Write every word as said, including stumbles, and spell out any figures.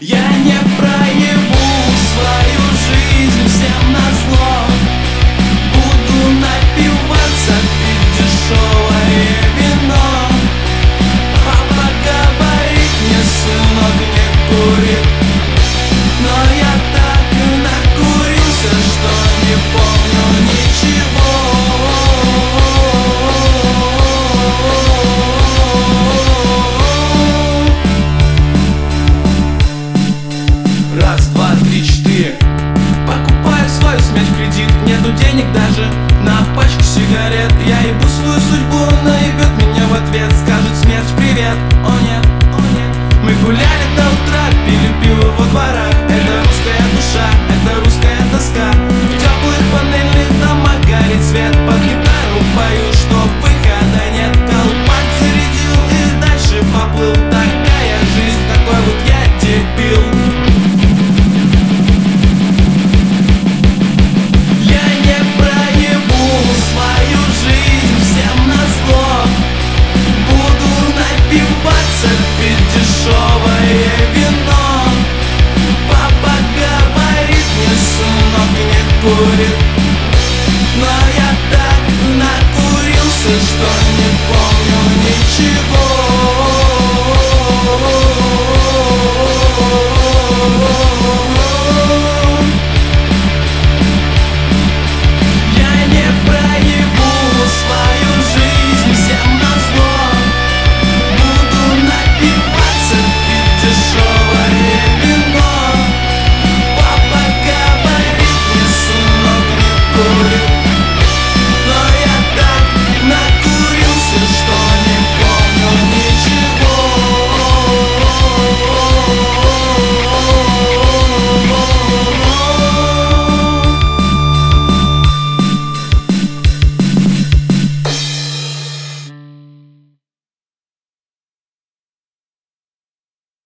Я не проебу свою жизнь всем назло. Буду напиваться, пить дешевое вино. Папа говорит мне: сынок, не кури. Но я так и накурился, что не помню ничего. Раз, два, три, четыре. Покупаю свою смерть в кредит. Нету денег даже на пачку сигарет. Я ебу свою судьбу, наебет меня в ответ. Скажет смерть привет. О нет, о нет. Мы гуляли до утра, пили пиво во дворах.